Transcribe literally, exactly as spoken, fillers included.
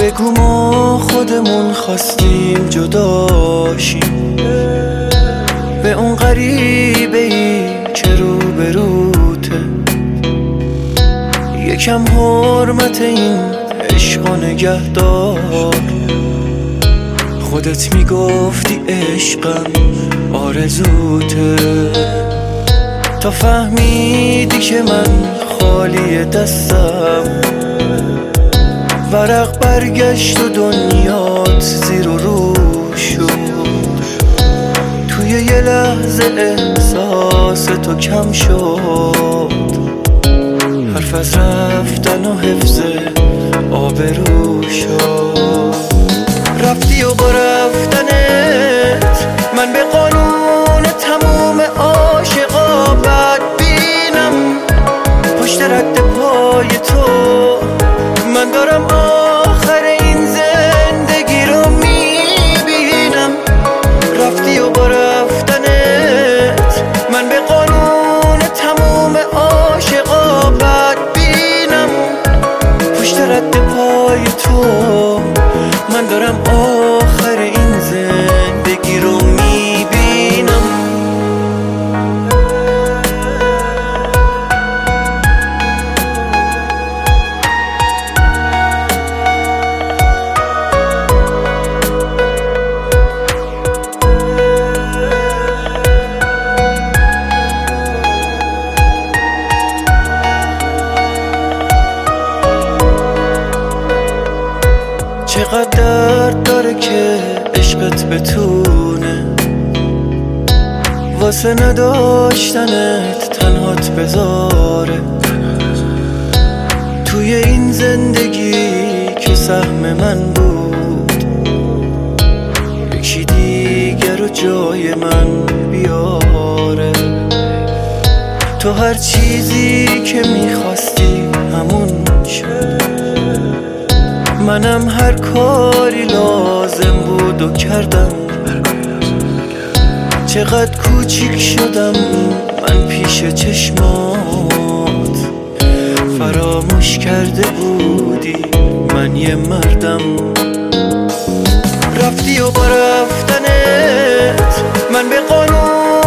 بگو ما خودمون خواستیم جداشیم، به اون غریبه ای که رو به روته. یکم حرمت این عشق و نگه دار. خودت میگفتی عشقم آرزوته، تا فهمیدی که من خالی دستم. ورق برگشت و دنیات زیر و رو شد. توی یه لحظه احساس تو کم شد. حرف از رفتن و حفظ آبرو شد. رفتی و با رفتنت من به قانون تموم عاشقا بد بینم. پشت رد پای تو من دارم آخر این زندگی رو میبینم. رفتی و با رفتنت من به قانون تموم عاشقا بد بینم. پشت رد پای تو من دارم آخر این زندگی رو میبینم. چقدر درد داره که عشقت بتونه واسه نداشتنت تنهات بذاره. توی این زندگی که سهم من بود، یکی دیگر رو جای من بیاره. تو هر چیزی که میخواستی همون شد. منم هر کاری لازم بود و کردم. چقدر کوچیک شدم من پیش چشمات. فراموش کرده بودی من یه مردم. رفتی و با رفتنت من به قانون